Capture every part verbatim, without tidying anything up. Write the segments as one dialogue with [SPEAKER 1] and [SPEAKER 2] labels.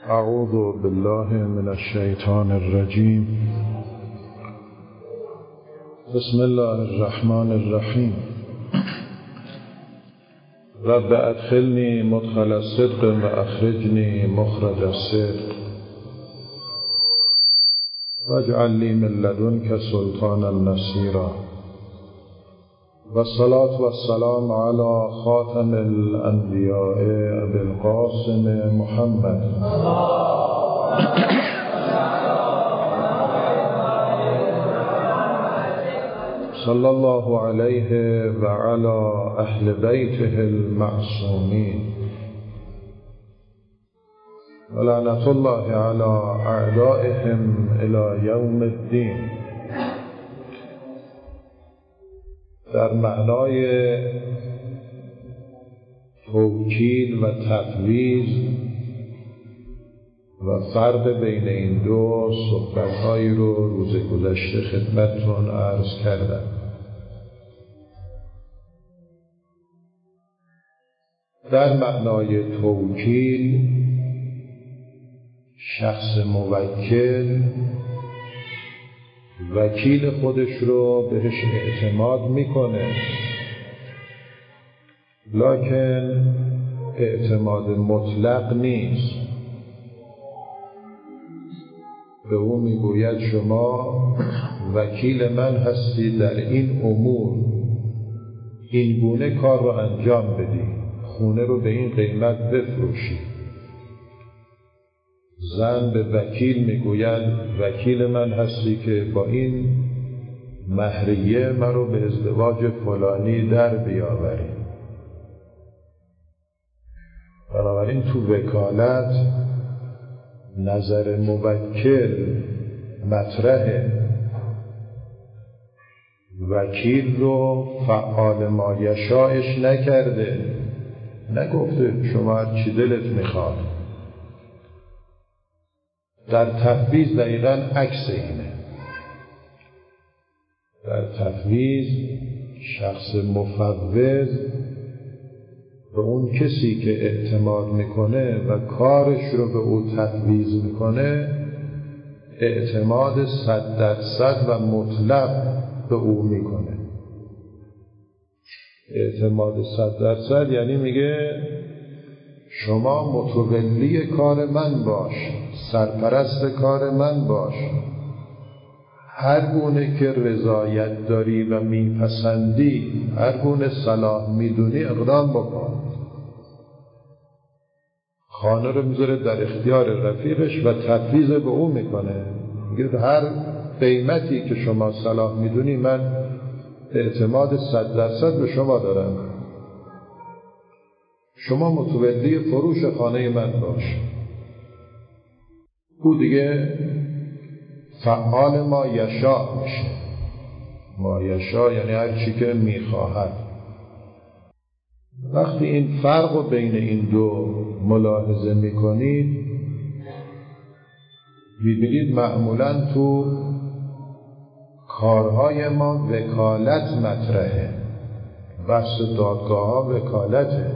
[SPEAKER 1] اعوذ بالله من الشیطان الرجیم. بسم الله الرحمن الرحیم. رب ادخلنی مدخل الصدق و اخرجنی مخرج الصدق واجعل لی من لدنک سلطانا نصیرا. والصلاة والسلام على خاتم الانبیاء ابی القاسم محمد صلی الله علیه و علی اهل بیته المعصومین و لعنت الله علی اعدائهم الی یوم الدین. در معنای توکیل و تفویض و فرق بین این دو صحبت‌هایی رو روز گذشته خدمتتون عرض کردم. در معنای توکیل، شخص موکل وکیل خودش رو بهش اعتماد میکنه، لکن اعتماد مطلق نیست. به او میگوید شما وکیل من هستی، در این امور این گونه کار رو انجام بدی، خونه رو به این قیمت بفروشی. زن به وکیل میگوید وکیل من هستی که با این مهریه من رو به ازدواج فلانی در بیاوری. بنابراین تو وکالت نظر موکل مطرحه. وکیل رو فعال مایشایش نکرده، نگفته شما هر چی دلت میخواد. در تفویض دقیقاً عکس اینه. در تفویض شخص مفوض به اون کسی که اعتماد میکنه و کارش رو به او تفویض میکنه اعتماد صد درصد و مطلق به او میکنه. اعتماد صد درصد یعنی میگه شما متولی کار من باش، سرپرست کار من باش، هر گونه که رضایت داری و میپسندی، هر گونه صلاح میدونی اقدام بکن. خانه رو میذاره در اختیار رفیقش و تفویض به او میکنه، میگه هر قیمتی که شما صلاح میدونی من اعتماد صد درصد به شما دارم، شما متولی فروش خانه من باش. او دیگه فعال ما یشاء میشه. ما یشاء یعنی هر چی که میخواهد. وقتی این فرق بین این دو ملاحظه میکنید میبینید معمولاً تو کارهای ما وکالت مطرحه. بحث دادگاه ها وکالته.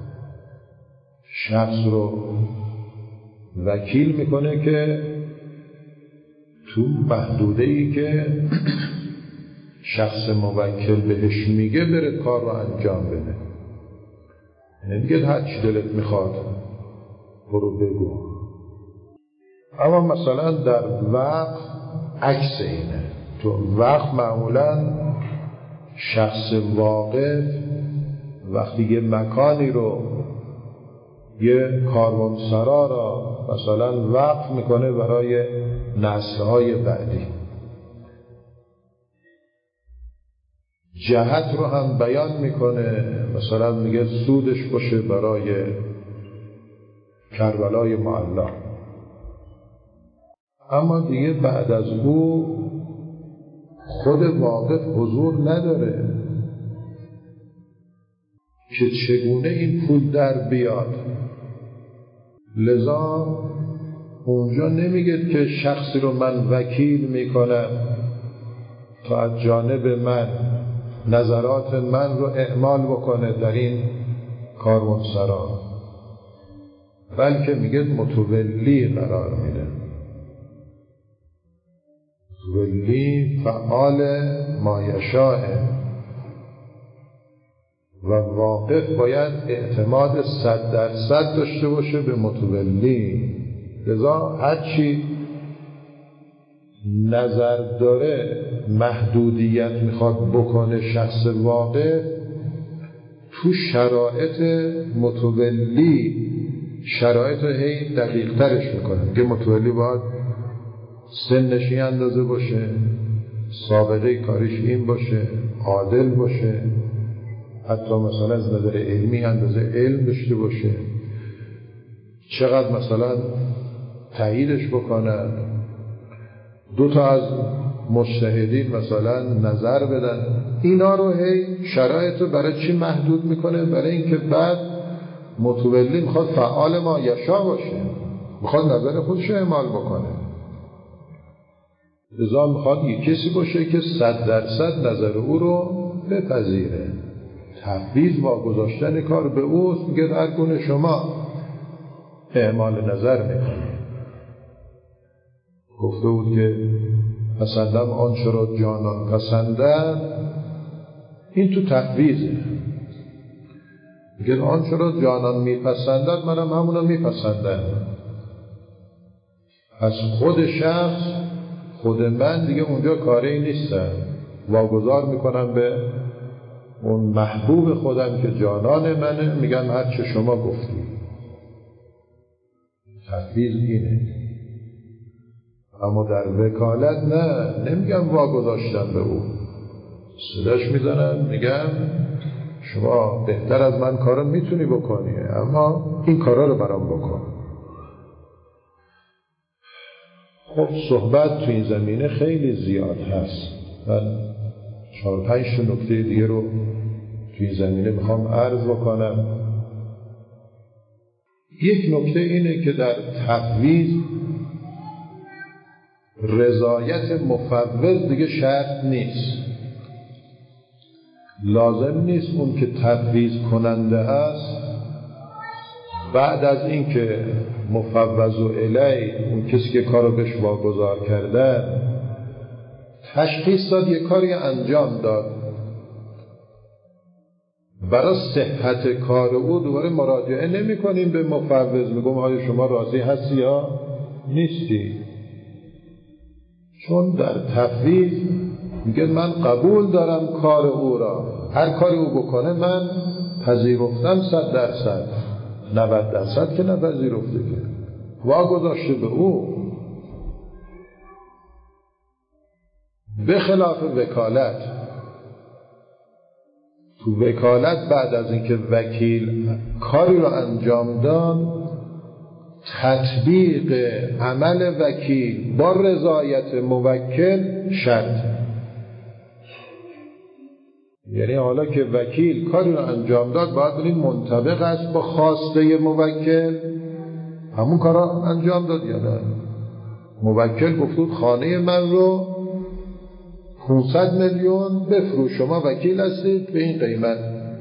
[SPEAKER 1] شخص رو وکیل میکنه که تو محدوده‌ای که شخص موکل بهش میگه بره کار رو انجام بده. یعنی دیگه هر چی دلت میخواد برو بگو. اما مثلا در وقف عکس اینه. تو وقف معمولا شخص واقف وقتی یه مکانی رو، یه کاروانسرا را مثلا وقف میکنه برای نسل‌های بعدی، جهت رو هم بیان میکنه، مثلا میگه سودش باشه برای کربلای معلی. اما دیگه بعد از او خود واقف حضور نداره که چگونه این پول در بیاد. لذا اونجا نمیگه که شخصی رو من وکیل میکنم تا از جانب من نظرات من رو اعمال بکنه در این کاروانسرا، بلکه میگه متولی قرار میده. متولی فعال ما یشاء و واقف باید اعتماد صد درصد داشته باشه به متولی. لذا هرچی نظر داره محدودیت میخواد بکنه شخص واقع، تو شرایط متولی شرایط رو هی دقیق ترش میکنه که متولی باید سنش این اندازه باشه، سابقه کاریش این باشه، عادل باشه، حتی مثلا از نظر علمی اندازه علم داشته باشه، چقدر مثلا تاییدش بکنن، دو تا از مجتهدین مثلا نظر بدن. اینا رو هی شرایط رو برای چی محدود میکنه؟ برای اینکه بعد متولی میخواد فعال ما یشا باشه، میخواد نظر خودش رو اعمال بکنه. لذا میخواد یک کسی باشه که صد درصد نظر او رو بپذیره. تفویض واگذاشتن کار به اوست. میگه هر گونه شما اعمال نظر میکنه. گفته بود که پسندم آنچه را جانان پسندن، این تو تفویضه. میگه آنچه را جانان میپسندد منم همونو میپسندم. از خود شخص، خود من دیگه اونجا کاری نیستم، واگذار میکنم به اون محبوب خودم که جانان منه. میگم هر چه شما گفتید. تفویض اینه. اما در وکالت نه، نمیگم واگذاشتن به او، صداش میزنن میگم شما بهتر از من کارو میتونی بکنی، اما این کارا رو برام بکن. خب صحبت تو این زمینه خیلی زیاد هست. من چهار پنج نکته دیگه رو تو این زمینه میخوام عرض بکنم. یک نکته اینه که در تفویض رضایت مفوض دیگه شرط نیست. لازم نیست اون که تفویض کننده است بعد از این که مفوض الی، اون کسی که کارو بهش واگذار کردن، تشخیص داد یه کاری انجام داد، برای صحت کار او دوباره مراجعه نمی کنیم به مفوض میگم آیا شما راضی هستی یا نیستی. چون در تفویض میگه من قبول دارم کار او را، هر کاری او بکنه من پذیرفتم صد درصد، نود درصد که نپذیرفته که واگذاشته به او. به خلاف وکالت، تو وکالت بعد از اینکه وکیل کاری رو انجام داد، تطبیق عمل وکیل با رضایت موکل شرط. یعنی حالا که وکیل کاری رو انجام داد باید ببینید منطبق است با خواسته موکل، همون کار رو انجام داد یا نه. موکل گفت خانه من رو پانصد میلیون بفروش، شما وکیل هستید به این قیمت.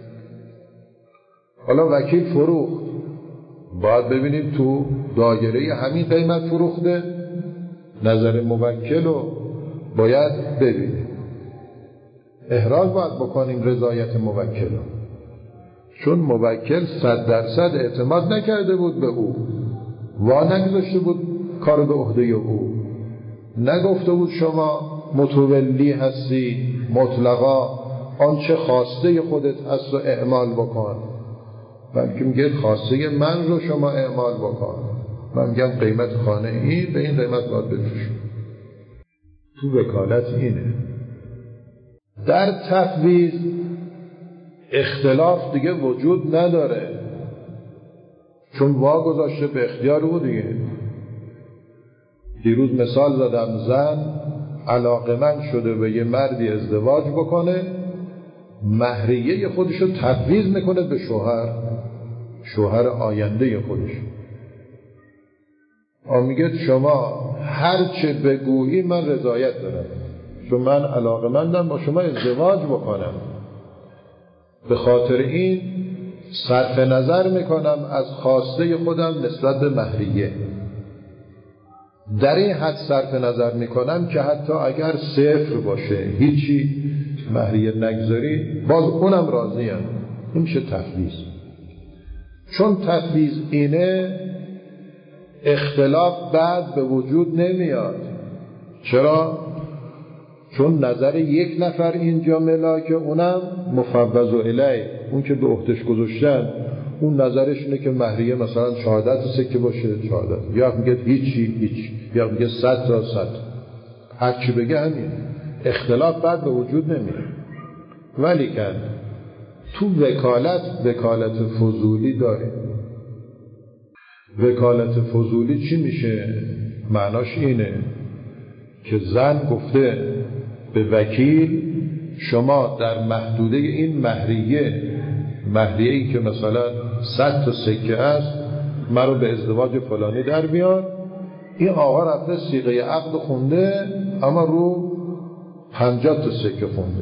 [SPEAKER 1] حالا وکیل فروخت، باید ببینیم تو دایره همین قیمت فروخته، نظر موکل رو باید ببینیم. احراز باید بکنیم رضایت موکل رو، چون موکل صد درصد اعتماد نکرده بود به او، وا نگذاشته بود کار به عهده او، نگفته بود شما متولی هستی مطلقا آنچه خواسته خودت هست رو اعمال بکن، بلکه میگه خواسته من رو شما اعمال بکن. من میگم قیمت خانه این به این قیمت باید بفروش. تو وکالت اینه. در تفویض اختلاف دیگه وجود نداره، چون واگذاشته به اختیار او دیگه. دیروز مثال زدم، زن علاقمند شده به یه مردی ازدواج بکنه، مهریه خودش رو تفویض میکنه به شوهر، شوهر آینده خودش. آن میگه شما هر چه بگویی من رضایت دارم، چون من علاقمندم با شما ازدواج بکنم. به خاطر این صرف نظر میکنم از خواسته خودم نسبت به مهریه. در این حد صرف نظر میکنم که حتی اگر صفر باشه هیچی مهریه نگذاری باز اونم راضیم. این میشه تفویض. چون تفویض اینه اختلاف بعد به وجود نمیاد. چرا؟ چون نظر یک نفر اینجا ملاکه، اونم مفوض الیه، اون که به عهدهش گذاشتن اون نظرش اینه که مهریه مثلا شهادت سکه باشه شهادت، یا میگه هیچی هیچ، یا میگه صد تا صد، هر چی بگه همین. اختلاف بعد به وجود نمیاد. ولی که تو وکالت وکالت فضولی داره. وکالت فضولی چی میشه؟ معناش اینه که زن گفته به وکیل شما در محدوده این مهریه مهریه‌ای که مثلا صد تا سکه است مرا به ازدواج فلانی در بیار. این آقا رفته صیغه عقد خونده اما رو پنجاه تا سکه خونده.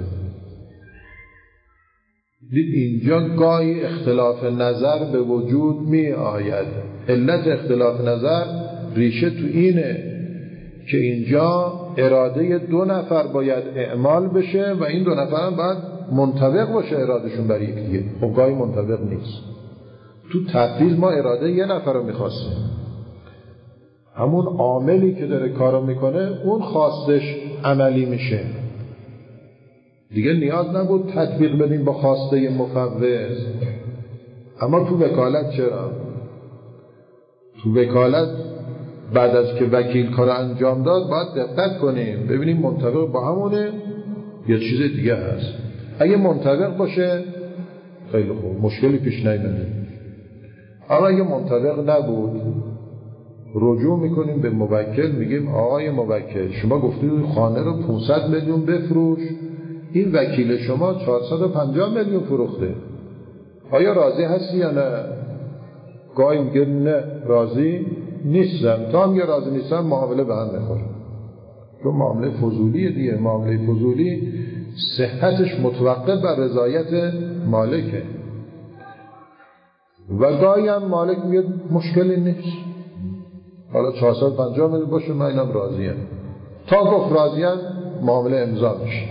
[SPEAKER 1] دید اینجا گاهی اختلاف نظر به وجود می آید. علت اختلاف نظر ریشه تو اینه که اینجا اراده دو نفر باید اعمال بشه و این دو نفر هم باید منطبق باشه ارادهشون بر یکیه. خب گاهی منطبق نیست. تو تفویض ما اراده یه نفر رو میخواستیم، همون عاملی که داره کارو میکنه اون خواستش عملی میشه دیگه، نیاز نبود تطبیق بدیم با خواسته مفوض. اما تو وکالت چرا؟ تو وکالت بعد از که وکیل کار انجام داد باید دقت کنیم ببینیم منطبق با همونه یا چیز دیگه هست. اگه منطبق باشه خیلی خوب، مشکلی پیش نیامده. اما اگه منطبق نبود رجوع میکنیم به موکل، میگیم آقای موکل شما گفتید خانه رو پانصد میلیون بفروش، این وکیل شما چهارصد و پنجاه میلیون فروخته، آیا راضی هستی یا نه؟ گاهی میگه نه راضی نیستم. تا هم یه راضی نیستم معامله به هم میخوره. چون معامله فضولیه دیگه. معامله فضولی صحتش متوقف بر رضایت مالکه و گاهی هم مالک میگه مشکلی نیست، حالا چهارصد و پنجاه میلیون باشه من اینم راضیم. تا گفت راضیم معامله امضا میشه.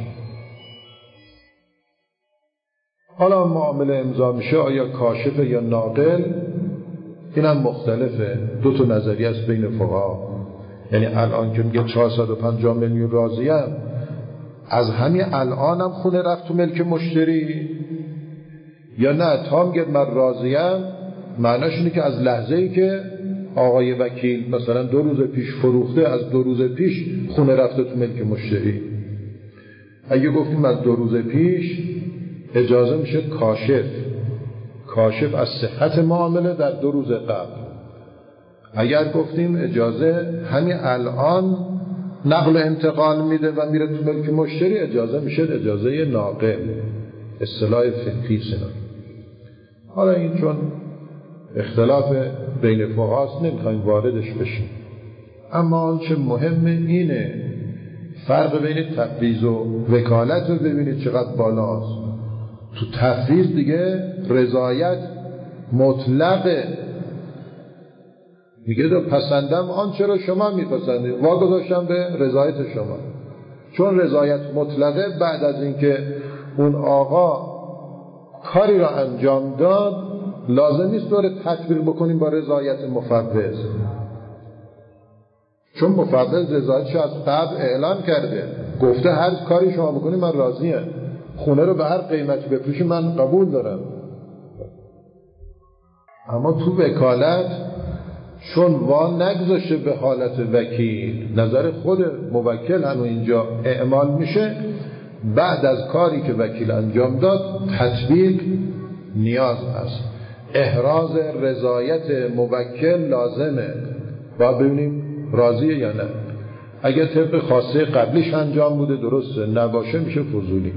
[SPEAKER 1] حالا معامله امضا میشه آیا کاشفه یا ناقل؟ این هم مختلفه. دو تا نظریه است بین فقها. یعنی الان که میگه چهارصد و پنجاه میلیون راضیم، از همین الانم خونه رفت تو ملک مشتری، یا نه تا میگه من راضیم معناش اینه که از لحظه ای که آقای وکیل مثلا دو روز پیش فروخته از دو روز پیش خونه رفته تو ملک مشتری. اگه گفتیم از دو روز پیش اجازه میشه کاشف کاشف از صحت معامله در دو روز قبل. اگر گفتیم اجازه همین الان نقل انتقال میده و میره تو ملک مشتری، اجازه میشه اجازه ناقل، اصطلاح فقهی سنا. حالا این چون اختلاف بین فقهاست نمیخوایم واردش بشیم، اما آنچه مهمه اینه فرق بین تفویض و وکالت رو ببینید چقدر بالاست. تو تفویض دیگه رضایت مطلقه، میگه دو پسندم آنچه رو شما میپسندید، واگذاشتم به رضایت شما. چون رضایت مطلقه بعد از اینکه اون آقا کاری را انجام داد لازم نیست دوره تطبیق بکنیم با رضایت مفوض، چون مفوض رضایتش از قبل اعلام کرده، گفته هر کاری شما بکنید من راضیم، خونه رو به هر قیمتی بفروشی من قبول دارم. اما تو وکالت چون وان نگذاشته به حالت وکیل، نظر خود موکل هم اینجا اعمال میشه، بعد از کاری که وکیل انجام داد تطبیق نیاز هست. احراز رضایت موکل لازمه، باید ببینیم راضیه یا نه. اگه طبق خواسته قبلیش انجام بوده درسته، نباشه میشه فضولی.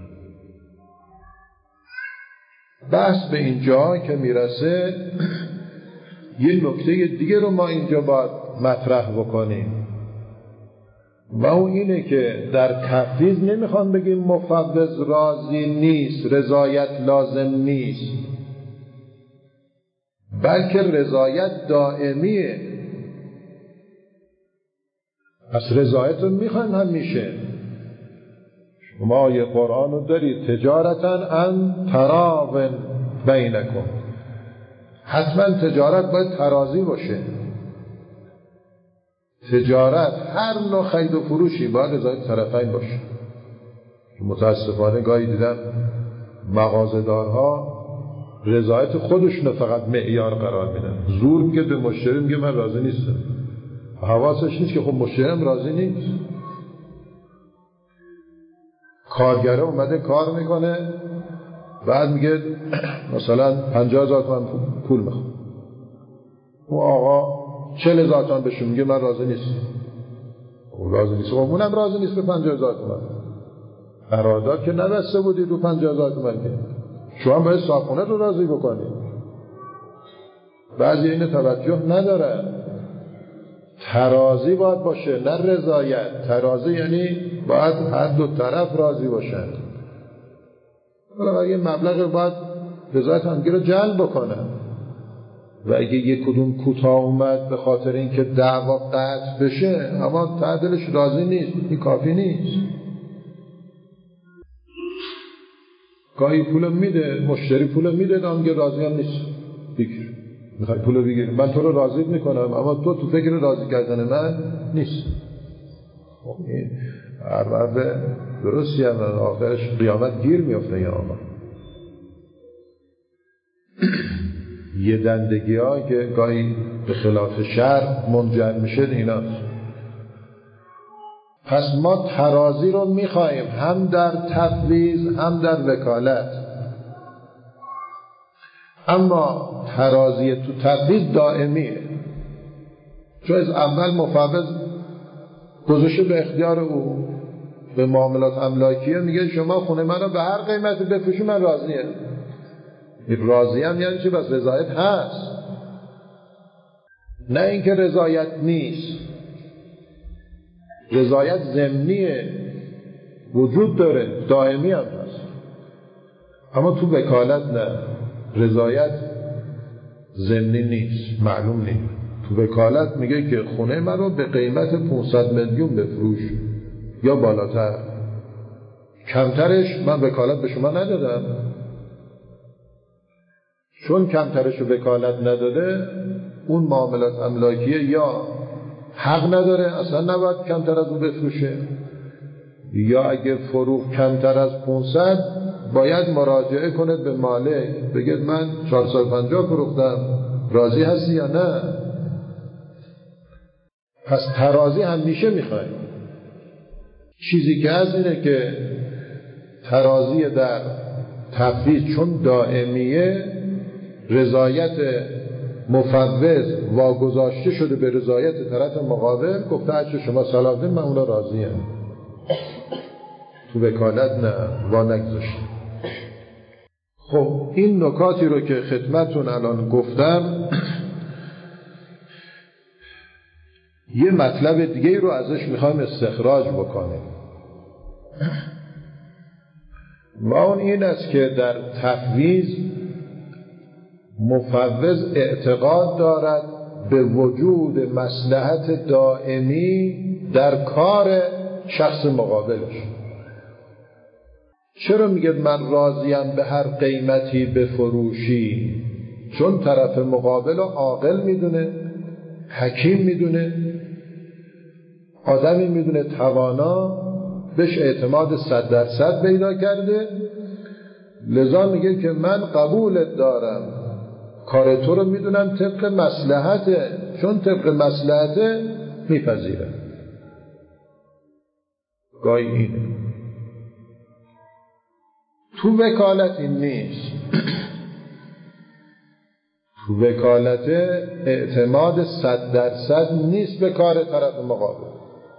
[SPEAKER 1] بحث به اینجا که میرسه یه نکته دیگه رو ما اینجا باید مطرح بکنیم و اون اینه که در تفویض نمیخوام بگیم مفوض راضی نیست، رضایت لازم نیست. بلکه رضایت دائمیه. پس رضایت رو میخوایم همیشه. شما یه قرآن رو دارید تجارتا ان تراض بینکم، حتما تجارت باید ترازی باشه. تجارت هر نوع خرید و فروشی باید رضایت طرفین باشه. متاسفانه گاهی دیدم مغازه‌دارها رضایت خودشون فقط معیار قرار میدن. زور میگه به مشتری، میگه من راضی نیستم. حواسش نیست که خب مشتری هم راضی نیست. کارگره اومده کار میکنه، بعد میگه مثلا پنجاه هزار تومان پول میخوام. اون آقا چهل هزار تومان بهشون میگه من راضی نیستم. اون راضی نیست، اونم راضی نیست به پنجاه هزار تومان. قرارداد که نبسته بودی رو پنجاه هزار تومان که شما باید صاحبخونه رو راضی بکنی. بعضی این توجه ندارن. ترازی باید باشه نه رضایت. ترازی یعنی باید هر دو طرف راضی باشن. یه مبلغ باید رضایت همگی رو جلب بکنن. و اگه یک کدوم کوتاه اومد به خاطر اینکه دعوا قطع بشه اما ته دلش راضی نیست، این کافی نیست. گاهی پول میده، مشتری پول میده، دامگه راضی هم نیست. بگیر، میخوای پول بگیر، من تو رو راضی میکنم اما تو تو فکر راضی کردن من نیست. این هر مرد درستی هم آخرش قیامت گیر میفته. یا آقا یه دندگی ها که گاهی به خلاف شرع منجر میشه ایناست. پس ما ترازی رو میخوایم هم در تفویض هم در وکالت. اما ترازی تو تفویض دائمیه، چون از اول مفوض گذاشته به اختیار او. به معاملات املاکیه میگه شما خونه منو به هر قیمتی بفروشی من راضیم. راضی هم یعنی چه؟ بس رضایت هست، نه اینکه رضایت نیست. رضایت ضمنیه، وجود داره، دائمی هم هست. اما تو وکالت نه، رضایت ضمنی نیست، معلوم نیست. تو وکالت میگه که خونه من رو به قیمت پانصد میلیون بفروش یا بالاتر، کمترش من وکالت به شما ندادم. چون کمترش رو وکالت نداده، اون معاملات املاکیه یا حق نداره، اصلا نباید کمتر از اون بفروشه، یا اگه فروخت کمتر از پانصد باید مراجعه کنه به مالک، بگه من چهارصد و پنجاه فروختم، راضی هستی یا نه؟ پس ترازی همیشه میخوایم. چیزی که از اینه که ترازی در تفویض چون دائمیه، رضایت مفوض واگذاشته شده به رضایت طرف مقابل، گفته هرچه شما صلاح دید من اونا راضیم. تو وکالت نه، وا نگذاشته. خب این نکاتی رو که خدمتون الان گفتم، یه مطلب دیگه رو ازش میخوایم استخراج بکنیم و اون این است که در تفویض مفوض اعتقاد دارد به وجود مصلحت دائمی در کار شخص مقابلش. چرا میگه من راضیم به هر قیمتی بفروشی؟ چون طرف مقابل رو عاقل میدونه، حکیم میدونه، آدمی میدونه توانا، بهش اعتماد صد درصد پیدا کرده، لذا میگه که من قبولت دارم، کار تو رو میدونم طبق مصلحته، چون طبق مصلحته میپذیره. گاهی اینه. تو وکالت این نیست. تو وکالت اعتماد صد درصد نیست به کار طرف مقابل،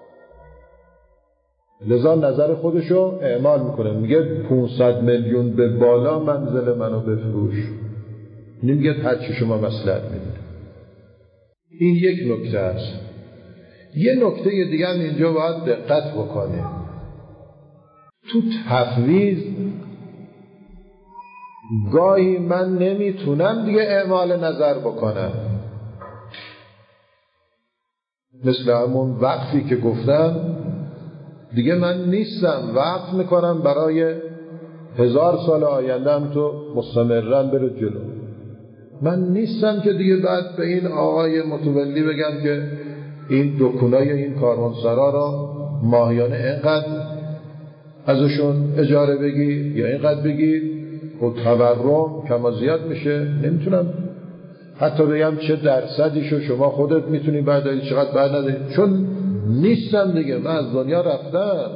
[SPEAKER 1] لذا نظر خودشو اعمال میکنه، میگه پانصد میلیون به بالا منزل منو بفروش، نمیگه هرچی شما مصلحت میدونی. این یک نکته است. یه نکته دیگه هم اینجا باید دقت بکنه. تو تفویض گاهی من نمیتونم دیگه اعمال نظر بکنم، مثل همون وقفی که گفتم دیگه من نیستم، وقف میکنم برای هزار سال آینده هم تو مستمرن بره جلو. من نیستم که دیگه بعد به این آقای متولی بگم که این دکونای این کاروانسرا را ماهیانه اینقدر ازشون اجاره بگی یا اینقدر بگی و تورم کما زیاد میشه. نمیتونم حتی بگم چه درصدیشو شما خودت میتونی برداری چقدر بر نداری، چون نیستم دیگه، من از دنیا رفتم.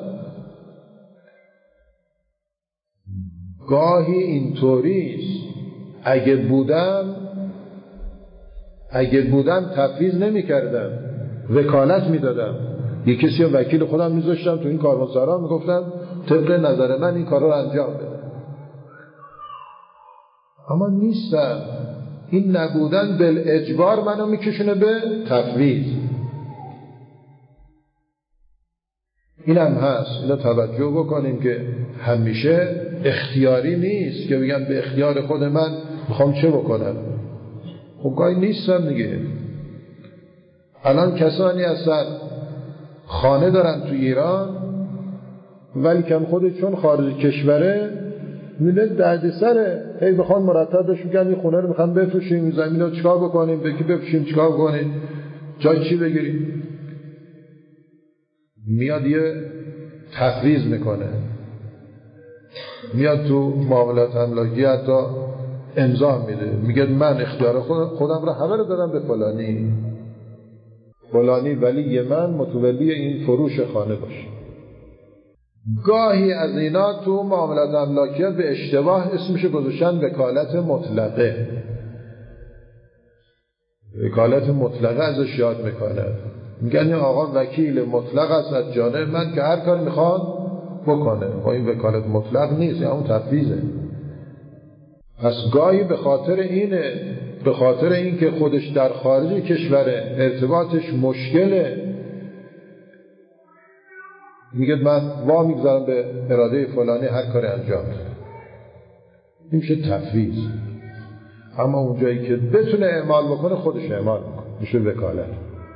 [SPEAKER 1] گاهی اینطوریست، اگه بودم اگه بودم تفویض نمی کردم، وکالت می دادم، یه کسی رو وکیل خودم می زاشتم تو این کاروانسرا، می گفتم طبق نظر من این کار رو انجام بده. اما نیستم، این نبودن بالاجبار منو می کشونه به تفویض. این هم هست، اینو توجه بکنیم که همیشه اختیاری نیست که بگم به اختیار خود من میخوام چه بکنم. خب گاهی نیستم دیگه. الان کسانی هستن خانه دارن تو ایران ولی کم خودش چون خارج کشوره میله دردسره، هی بخوان مرتب بهش میگن این خونه رو میخوام بفروشیم، زمین رو چیکار بکنیم، بکی بفروشیم چیکار بکنیم، جای چی بگیریم. میاد یه تفویض میکنه، میاد تو معاملات املاکی حتی امضا میده، میگه من اختیار خودم, خودم رو همه رو دادم به فلانی فلانی ولی من متولی این فروش خانه باشه. گاهی از اینا تو معاملات املاکی به اشتباه اسمش گذاشتن وکالت مطلقه. وکالت مطلقه ازش یاد میکنه، میگن این آقا وکیل مطلق است از جانب من که هر کار میخواد بکنه. و این وکالت مطلق نیست، این همون تفویضه. پس گاهی به خاطر اینه، به خاطر این که خودش در خارج کشوره، ارتباطش مشکله، میگه من وا میگذارم به اراده فلانی هر کاری انجام بده. این میشه تفویض. اما اونجایی که بتونه اعمال بکنه خودش اعمال میکنه، میشه وکالت.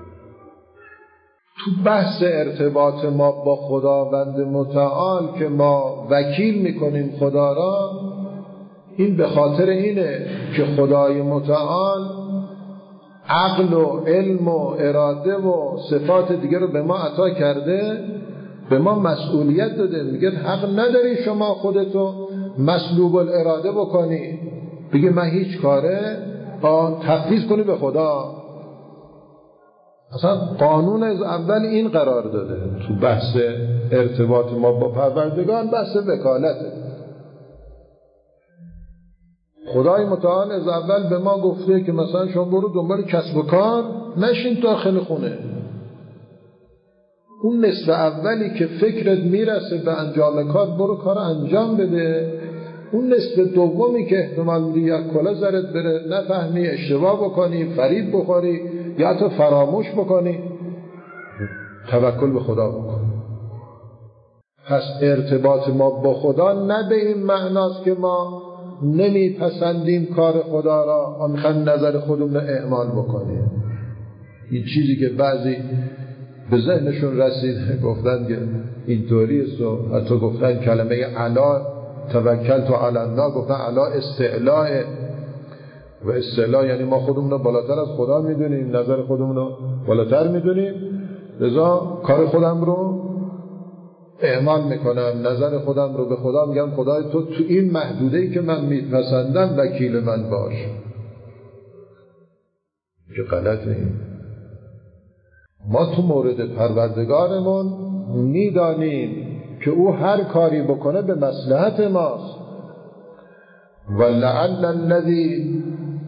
[SPEAKER 1] تو بحث ارتباط ما با خداوند متعال که ما وکیل میکنیم خدا را، این به خاطر اینه که خدای متعال عقل و علم و اراده و صفات دیگه رو به ما عطا کرده، به ما مسئولیت داده. میگه حق نداری شما خودتو مسلوب الاراده بکنی، بگه من هیچ کاره تفویض کنی به خدا. اصلا قانون از اول این قرار داده تو بحث ارتباط ما با پروردگار، بحث وکالته. خدای متعال از اول به ما گفته که مثلا شما برو دنبال کسب و کار، نشین داخل خونه. اون نصف اولی که فکرت میرسه به انجام کار، برو کار انجام بده. اون نصف دومی که احتمال میدی یک کلا زرت بره، نفهمی، اشتباه بکنی، فریب بخوری یا حتی فراموش بکنی، توکل به خدا بکن. پس ارتباط ما با خدا نه به این معناست که ما نمیپسندیم کار خدا را و میخوایم نظر خودمون رو اعمال بکنیم. این چیزی که بعضی به ذهنشون رسید گفتن که اینطوری است و حتی گفتن کلمه علا توکل تو علی الله، گفتن علا استعلاء، و استعلاء یعنی ما خودمون رو بالاتر از خدا میدونیم، نظر خودمون رو بالاتر میدونیم، لذا کار خودم رو اعمال میکنم، نظر خودم رو به خدا میگم خدای تو تو این محدوده‌ای که من میپسندم وکیل من باش. که غلطه این. ما تو مورد پروردگارمون میدانیم که او هر کاری بکنه به مصلحت ماست. ولعل الذی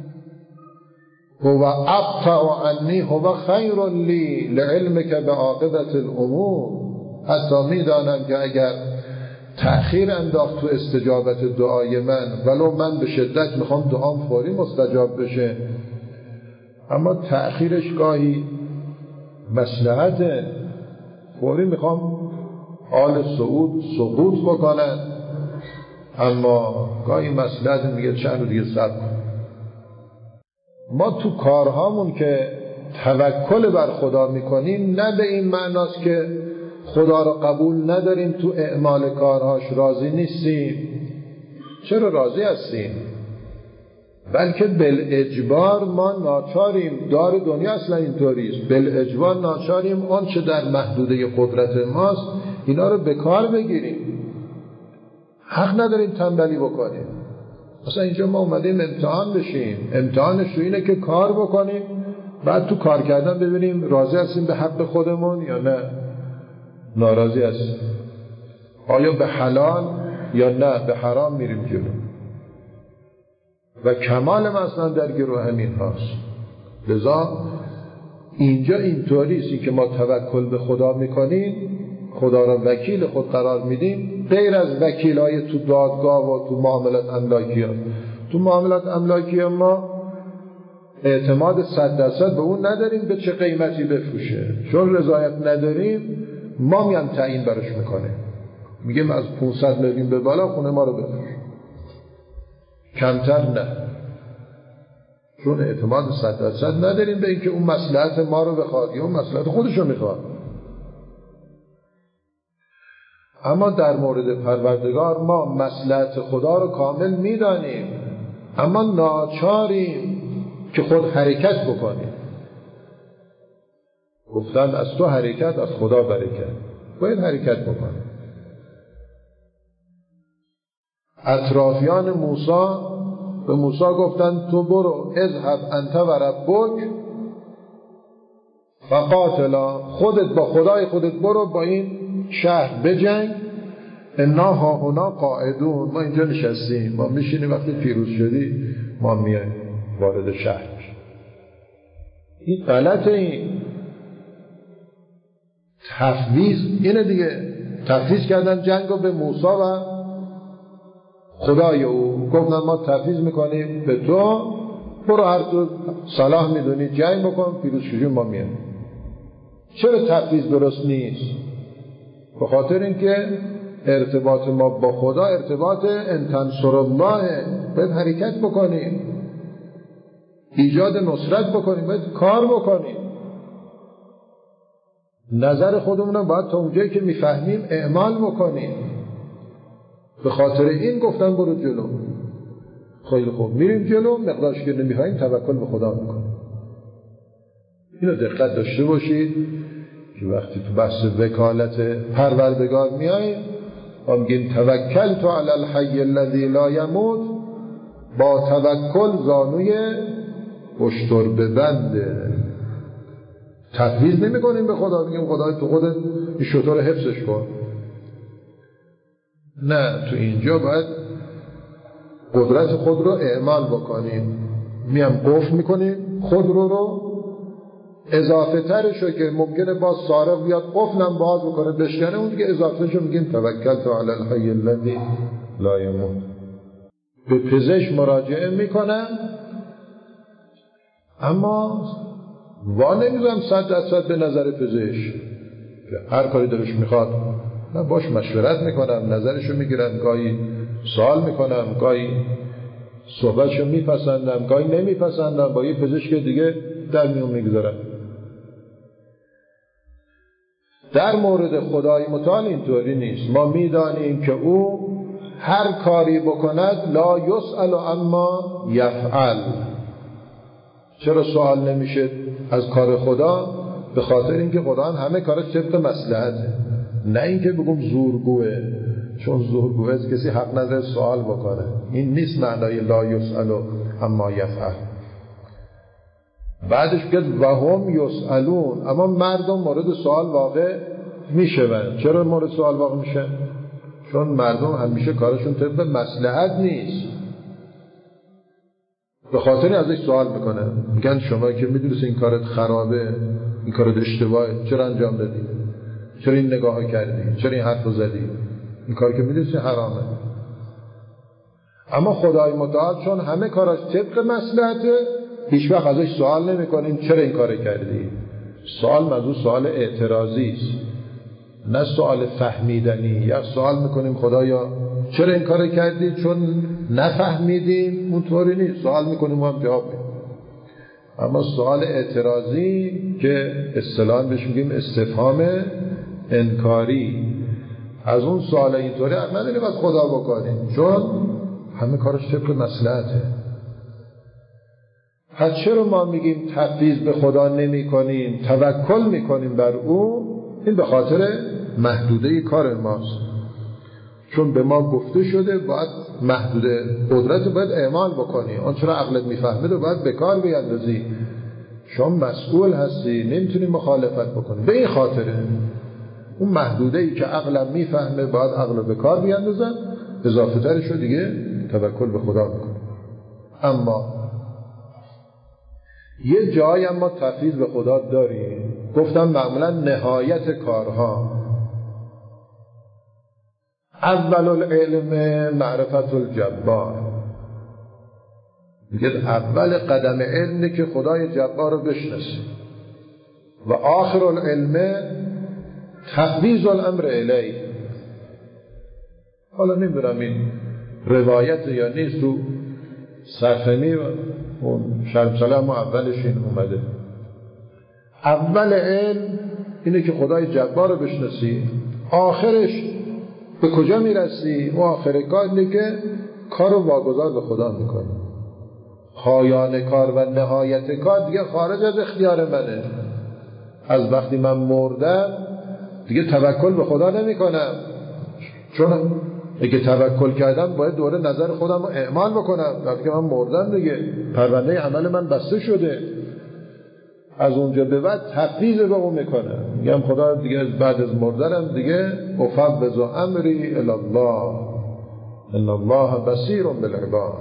[SPEAKER 1] هو ابطأ عنی هو خیر لی لعلمک بعاقبة الامور. حتی میدانم که اگر تأخیر انداخت تو استجابت دعای من، ولو من به شدت میخوام دعام فوری مستجاب بشه، اما تأخیرش گاهی مصلحت، فوری میخوام آل سعود سقوط بکنن، اما گاهی مصلحت میگه چند رو دیگه صبر کن. ما تو کارهامون که توکل بر خدا میکنیم نه به این معناست که خدا رو قبول نداریم، تو اعمال کارهاش راضی نیستیم. چرا راضی هستیم؟ بلکه بالاجبار ما ناچاریم. دار دنیا اصلا اینطوریست، بالاجبار ناچاریم آن چه در محدوده قدرت ماست اینا رو به کار بگیریم. حق نداریم تنبلی بکنیم. مثلا اینجا ما اومدیم امتحان بشیم، امتحانش تو اینه که کار بکنیم، بعد تو کار کردن ببینیم راضی هستیم به حق خودمون یا نه ناراضی هستیم، آیا به حلال یا نه به حرام میریم جلو. و کمال مثلا در گروه همین هاست. لذا اینجا اینطوریست که ما توکل به خدا میکنیم، خدا را وکیل خود قرار میدیم، غیر از وکیلای تو دادگاه و تو معاملات املاکی ها. تو معاملات املاکی ها ما اعتماد صد درصد به اون نداریم به چه قیمتی بفروشه. چون رضایت نداریم ما میان تعیین براش میکنه، میگیم از پانصد میلیون به بالا خونه ما رو بفروش، کمتر نه. چون اعتماد صد درصد نداریم به اینکه اون مصلحت ما رو بخواد یا اون مصلحت خودش رو میخواد. اما در مورد پروردگار ما مصلحت خدا رو کامل میدانیم، اما ناچاریم که خود حرکت بکنیم. گفتن از تو حرکت از خدا برکت، باید حرکت بکنیم. اطرافیان موسی به موسی گفتن تو برو اذهب انت و ربک فقاتلا، خودت با خدای خودت برو با این شهر بجنگ، انا هاهنا قاعدون، ما اینجا نشستیم، ما میشینیم وقتی پیروز شدی ما میایم وارد شهر. این غلطه. این تفویض اینه دیگه، تفویض کردن جنگو به موسی و خدای او، گفتن ما تفویض میکنیم به تو، برو هر تو صلاح میدونی جنگ بکن، پیروز شدی ما میایم. چرا تفویض درست نیست؟ به خاطر اینکه ارتباط ما با خدا ارتباط ان تنصر الله، باید حرکت بکنیم، ایجاد نصرت بکنیم، باید کار بکنیم. نظر خودمون باید تا اونجایی که میفهمیم اعمال بکنیم. به خاطر این گفتن برو جلو. خیلی خوب میریم جلو، مقدارش که نمیخوایم توکل به خدا میکنیم. اینو دقت داشته باشید که وقتی تو بحث وکالت پروردگار میاییم و میگیم توکل تو علی الحی الذی لا یموت، با توکل زانوی اشتر ببنده. تفویض نمی کنیم به خدا، میگیم خدا تو خودت این شتر حفظش کن. نه، تو اینجا باید قدرت خود رو اعمال بکنیم. میم قفل میکنیم خود رو رو اضافه ترشو که ممکنه باز سارق بیاد قفلم باز بکنه بشکنه، اون دیگه اضافه شو میگیم توکل تو علی الحی الذی لا یموت. به پزشک مراجعه میکنن، اما وا نمیزم صد درصد به نظر پزشک، هر کاری دلش میخواد من باش مشورت میکنم، نظرشو میگیرم، گاهی سوال میکنم، گاهی صحبتشو میپسندم، گاهی نمیپسندم، با یه پزشک دیگه در میون میگذارم. در مورد خدای متعال اینطوری نیست. ما میدانیم که او هر کاری بکند لا یسأل اما یفعل. چرا سوال نمیشه از کار خدا؟ به خاطر اینکه خدا همه کارش طبق مصلحته، نه اینکه بگم زورگوه، چون زورگوه است کسی حق نداره سوال بکنه. این نیست معنای لا یسأل اما یفعل. بعدش بگید و هم یسألون، اما مردم مورد سوال واقع میشون. چرا مورد سوال واقع میشن؟ چون مردم همیشه کارشون طبق مصلحت نیست، به خاطر ازش سوال میکنه، میگن شما که میدونید این کارت خرابه، این کارت اشتباهه، چرا انجام دادی؟ چرا این نگاه کردی؟ چرا این حرف زدی؟ این کار که میدونید حرامه. اما خدای متعال چون همه کاراش طبق مصلحته، هیچ وقت ازش سوال نمیکنیم چرا این کار کردی. سوال منظور سوال اعتراضی است، نه سوال فهمیدنی. یا سوال میکنیم خدایا چرا این کار کردی؟ چون نفهمیدیم. اونطوری نیست، سوال میکنیم ما هم جواب میدیم. اما سوال اعتراضی که اصطلاحاً بهش میگیم استفهام انکاری، از اون سوال اینطوری نداریم باید خدا بکنیم، چون همه کارش طبق مصلحته. پس چرا ما میگیم تفویض به خدا نمی کنیم، توکل میکنیم بر او؟ این به خاطر محدوده کار ماست، چون به ما گفته شده باید محدوده قدرت باید اعمال بکنی، آن چرا عقلت میفهمه رو باید به کار بیندازی، شما مسئول هستی نمیتونی مخالفت بکنی. به این خاطره اون محدوده ای که عقلم میفهمه باید عقل رو به کار بیندازم، اضافه ترش رو دیگه توکل به خدا بکنم. اما یه جایی ما تفویض به خدا داریم، گفتم معمولا نهایت کارها. اول العلم معرفت الجبار، میگه اول قدم علم که خدای جبار رو بشناسی، و آخر العلم تفویض الامر الیه. حالا نمیدونم این روایت یا نیست، تو صفنی و اون شرم سلام اولش این اومده. اول علم اینه که خدای جبار رو بشناسی، آخرش به کجا میرسی؟ و آخر کار اینه که کار رو واگذار به خدا میکنی. پایان کار و نهایت کار دیگه خارج از اختیار منه. از وقتی من مردم دیگه توکل به خدا نمی کنم، چون اگه توکل کردم باید دوره نظر خودم رو اعمال بکنم. وقتی که من مردم دیگه پرونده عمل من بسته شده، از اونجا به بعد تفویض به اون میکنم، میگم خدا دیگه بعد از مردنم دیگه افوض امری الی الله ان الله بصیر بالعباد.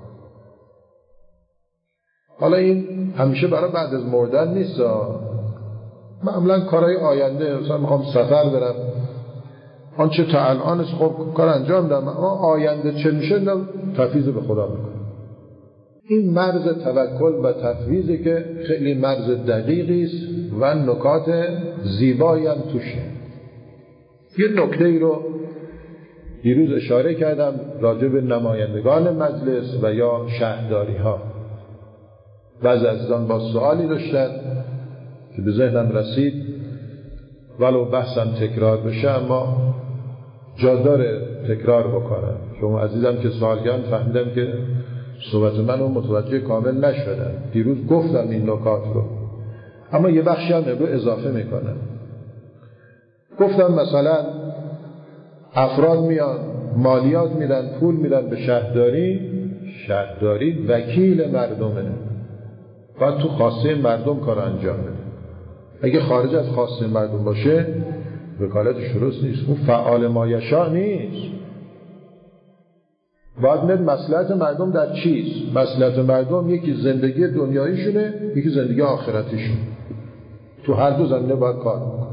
[SPEAKER 1] حالا این همیشه برای بعد از مردن نیست، معمولا کارهای آینده، مثلا میخوام سفر برم، آنچه تا الانش خب کار انجام دادم، آینده چه میشه تفویض به خدا میکنم. این مرز توکل و تفویضی که خیلی مرز دقیقی است و نکات زیبایی هم توشه. یه نکته ای رو دیروز اشاره کردم راجع به نمایندگان مجلس و یا شهرداری ها. بعضی عزیزان با سوالی داشتن که به ذهنم رسید، ولو بحثم تکرار بشه اما جا داره تکرار بکنم، چون عزیزم که سوال کردن فهمیدم که صحبت منو متوجه کامل نشدن. دیروز گفتم این نکات رو، اما یه بخشی هم رو اضافه میکنم. گفتم مثلا افراد میان مالیات میدن، پول میدن به شهرداری، شهرداری وکیل مردمه، باید تو خواسته مردم کار انجام بده. اگه خارج از خواسته مردم باشه وکالتش درست نیست، اون فعال مایشاء نیست. باید مد مصلحت مردم در چیست؟ مصلحت مردم یکی زندگی دنیاییشونه، یکی زندگی آخرتیشون، تو هر دو زمینه باید کار بکنه.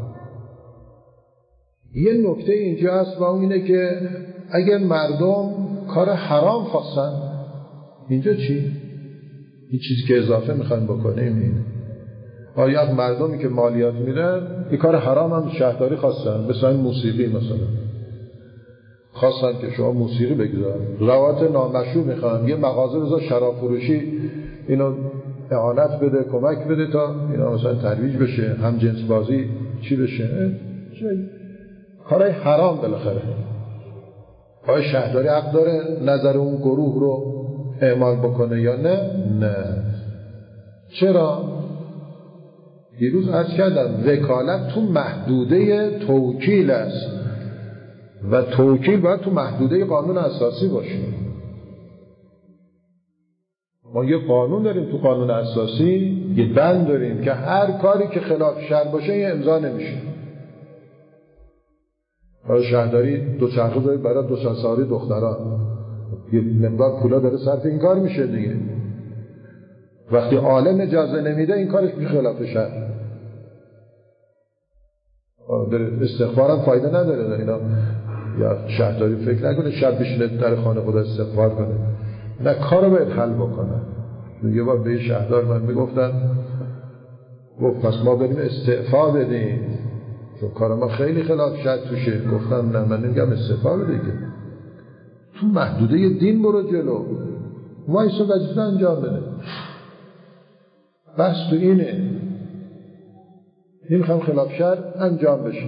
[SPEAKER 1] یه نکته اینجا هست و اون اینه که اگه مردم کار حرام خواستن، اینجا چی؟ این چیزی که اضافه میخوایم بکنیم اینه، آیا مردمی که مالیات میدن این کار حرام هم شهرداری خواستن، مثلا موسیقی مثلا خواستن که شما موسیقی بگذارن، روایت نامشروع میخوان، یه مغازه بذار شراب فروشی اینو اعانت بده، کمک بده تا اینا مثلا ترویج بشه، هم جنس بازی چی بشه، کارهای حرام بالاخره. آیا شهرداری حق داره نظر اون گروه رو اعمال بکنه یا نه؟ نه. چرا؟ دیروز عرض کردم وکالت تو محدوده توکیل است و توکیل باید تو محدوده قانون اساسی باشه. ما یه قانون داریم، تو قانون اساسی یه بند داریم که هر کاری که خلاف شرع باشه یه امضا نمیشه. برای شهرداری دو چرخه دارید برای دو سالساری دختران، یه مقدار پولا داره صرف این کار میشه دیگه. وقتی عالم اجازه نمیده این کارش میشه خلاف شرع. استغفارم فایده نداره در اینا، یا شهرداری فکر نکنه شب بشینه در خانه خدا استغفار کنه، نه کارو باید حل بکنه. یه بار به شهردار من میگفتن، گفت پس ما بریم استعفا بدیم چون کار ما خیلی خلاف شرع توشه. گفتم نه، من نمیگم استعفا بده که تو محدوده دین برو جلو، وایسا وظیفه انجام بده. بس تو اینه، نمیخوام خلاف شرع انجام بشه.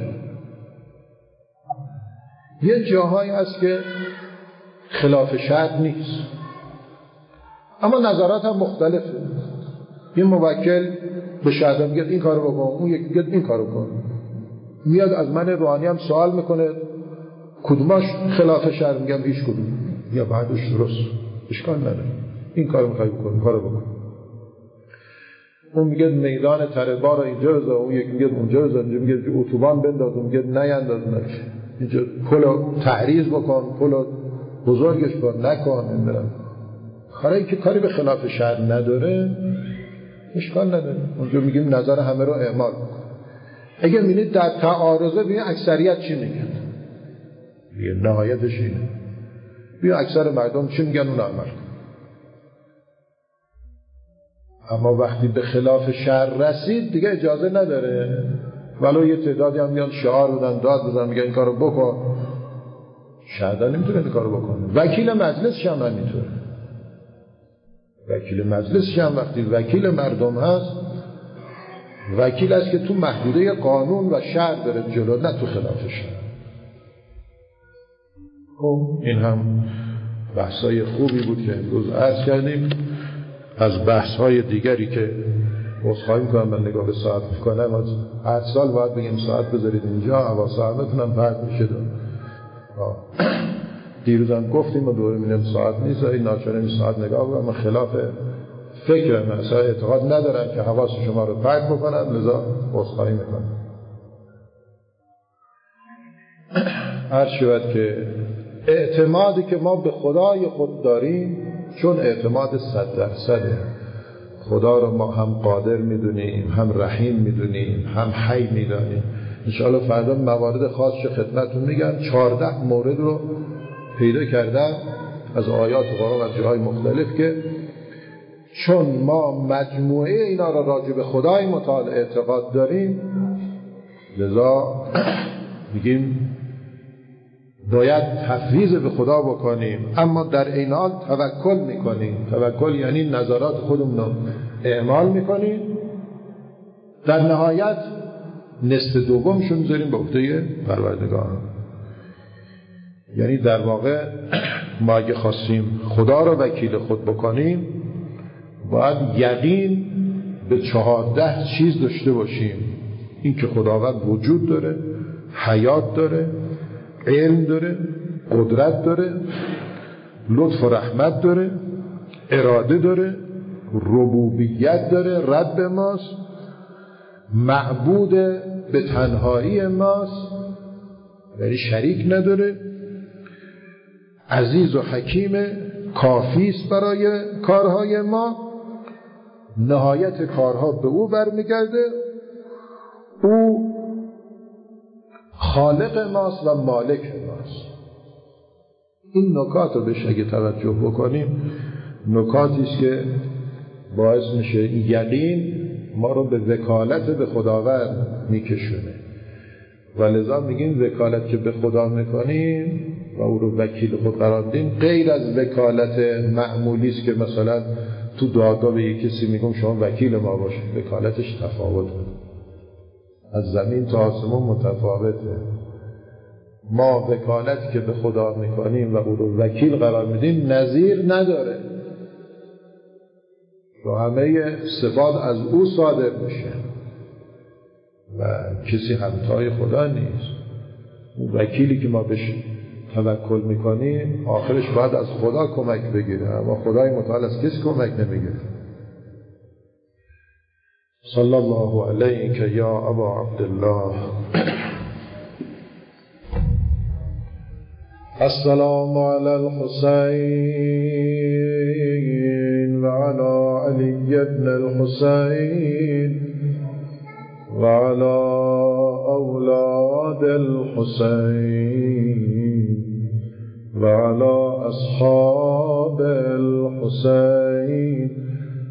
[SPEAKER 1] یه جاهایی هست که خلاف شرع نیست اما نظرات هم مختلفه. یه موکل به شهردار میگه این کارو بکن، اون یکی میگه این کارو کن، میاد از من روحانی هم سوال میکنه کدوماش خلاف شرع، میگم هیچ کدوم، یا بعدش درست، اشکال نداره، این کارو میخوای بکن، این کارو بکن. اون میگه میدان تربار اینجا بذار، اون یکی میگه اونجا بذار، اونجا میگه اتوبان بنداز، اون میگه نینداز، اینجا پلو تعریض بکن، پلو بزرگش کن، نکن. نمیدونم کاری که کاری به خلاف شرع نداره اشکال نداره. اونجا میگیم نظر همه رو اعمال بکن. اگه میبینید در تعارضه، ببین اکثریت چی میگن، یه نهایتش اینه، بیا اکثر مردم چی میگن اون عمل کن. اما وقتی به خلاف شرع رسید دیگه اجازه نداره. ولو یه تعدادی هم میان شعار بدن، داد بزن، میگن این کارو بکن، شهردار نمیتونه این کارو بکنه. وکیل مجلسش هم نمیتونه. وکیل مجلسش هم وقتی وکیل مردم هست، وکیل است که تو محدوده قانون و شرع بره جلو، نه تو خلاف شرع. خب این هم بحثای خوبی بود که امروز عرض کردیم. از بحث‌های دیگری که عذرخواهی می‌کنم من نگاه به ساعت می‌کنم، از هر سال باید بگیم ساعت بذارید اینجا، حواس همتون هم پرت میشه. دیروز هم گفتیم و دوره می‌بینیم ساعت نیست، این ناچار این ساعت نگاه کنم. من خلاف فکرم، اصلا اعتقاد ندارم که حواس شما رو پرت بکنم، لذا عذرخواهی می‌کنم. عرض شود که اعتمادی که ما به خدای خود داریم، چون اعتماد صد درصده، خدا رو ما هم قادر میدونیم، هم رحیم میدونیم، هم حی میدونیم. انشاءالله فردا موارد خاصش خدمتتون میگم. چهارده مورد رو پیدا کردم از آیات قرآن و جاهای مختلف که چون ما مجموعه اینا رو راجع به خدای متعال اعتقاد داریم، لذا میگیم باید تفویض به خدا بکنیم، اما در این حال توکل میکنیم. توکل یعنی نظرات خودمون رو اعمال میکنیم، در نهایت نصف دومشون میذاریم به عهده پروردگار. یعنی در واقع ما اگه خواستیم خدا رو وکیل خود بکنیم، باید یقین به چهارده چیز داشته باشیم. این که خداوند وجود داره، حیات داره، علم داره، قدرت داره، لطف و رحمت داره، اراده داره، ربوبیت داره، رب ماست، معبود به تنهایی ماست، یعنی شریک نداره، عزیز و حکیم، کافی است برای کارهای ما، نهایت کارها به او برمیگرده، او خالق ماست و مالک ماست. این نکات رو بهش اگه توجه بکنیم، نکاتی است که باعث میشه یقین ما رو به وکالت به خداوند میکشونه. و لذا میگیم وکالت که به خدا میکنیم و او رو وکیل خود قرار دیم، غیر از وکالت معمولی است که مثلا تو دادگاه به یک کسی میگم شما وکیل ما باشید. وکالتش تفاوته، از زمین تا آسمان متفاوته. ما وکالتی که به خدا میکنیم و او رو وکیل قرار میدیم نظیر نداره و همه صفات از او صادر میشه و کسی همتای خدا نیست. اون وکیلی که ما بهش توکل میکنیم آخرش باید از خدا کمک بگیره، اما خدای متعال از کسی کمک نمیگیره. صلی الله علیک یا ابا عبدالله. السلام علی الحسین و علی علی ابن الحسین و علی اولاد الحسین و علی اصحاب الحسین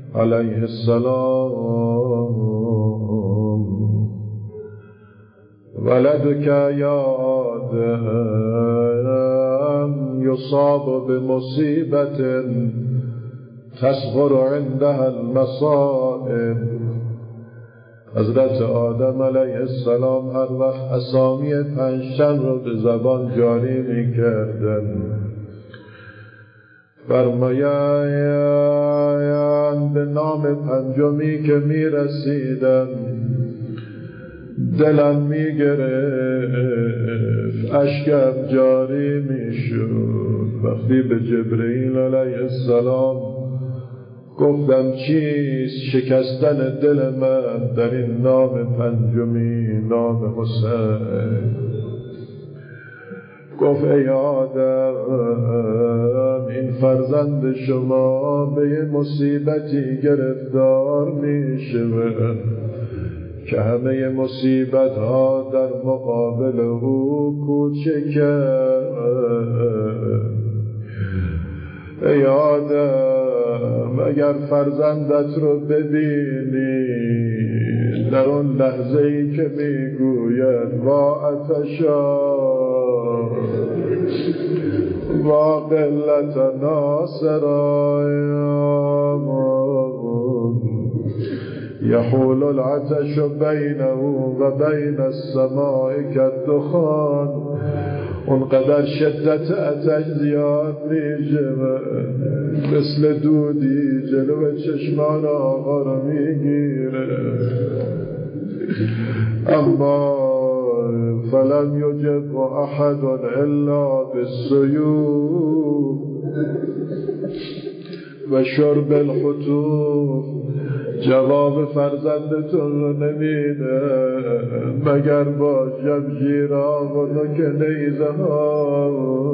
[SPEAKER 1] علیه السلام. ولدك يا آدم يصاب بمصيبة تصغر عندها المصائب. حضرت آدم علیه السلام هر وقت اسامی پنجتن رو به زبان جاری می کردن فرمایند به نام پنجمی که می رسیدن دلم می گرفت، اشکم جاری می شد. وقتی به جبرئیل علیه السلام گفتم چیست شکستن دل من در این نام پنجمی، نام حسین، گفت ای آدم این فرزند شما به یه مصیبتی گرفتار می شود که همه مصیبت ها در مقابل او کوچکه. ای آدم اگر فرزندت رو ببینی در اون لحظه ای که میگوید با عطشا با قلت ناصرایم یحول العطش بینه و بین السماء کالدخان، اونقدر شدت عطش زیاد میشه مثل دودی جلو چشمان آقا رو میگیره. اما فلم یجب احد الا بالسیوف و شرب الحتوف. جواب فرزندتون رو نمیده مگر با شمشیرها و نوک نیزه ها.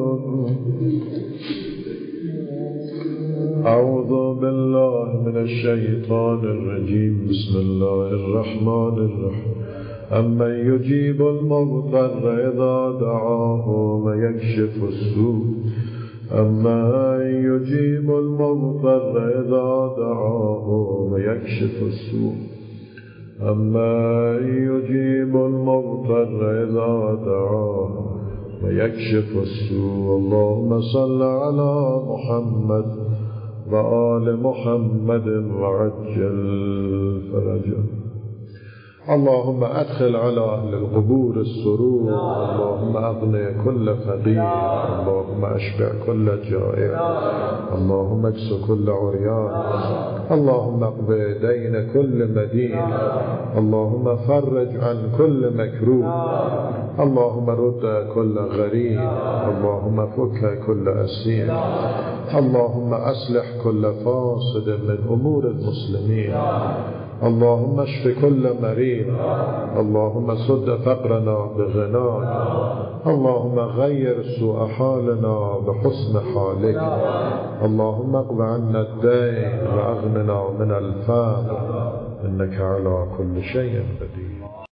[SPEAKER 1] اعوذ بالله من الشیطان الرجیم. بسم الله الرحمن الرحیم. امن یجیب المضطر اذا دعاه و یکشف السوء. أما يجيب المضطر إذا دعاه ويكشف السوء. أما يجيب المضطر إذا دعاه ويكشف السوء. اللهم صل على محمد وآل محمد وعجل فرجه. اللهم ادخل على اهل القبور السرور. اللهم اغني كل فقير. اللهم اشبع كل جائع. اللهم اكس كل عريان. اللهم اقض دين كل مدين. اللهم فرج عن كل مكروه. اللهم رد كل غريب. اللهم فك كل اسير. اللهم اصلح كل فاسد من امور المسلمين. اللهم اشف كل مريض. اللهم سد فقرنا بغناك. اللهم غير سوء حالنا بحسن حالك. اللهم اقض عنا الدين واغننا من الفقر انك على كل شيء قدير.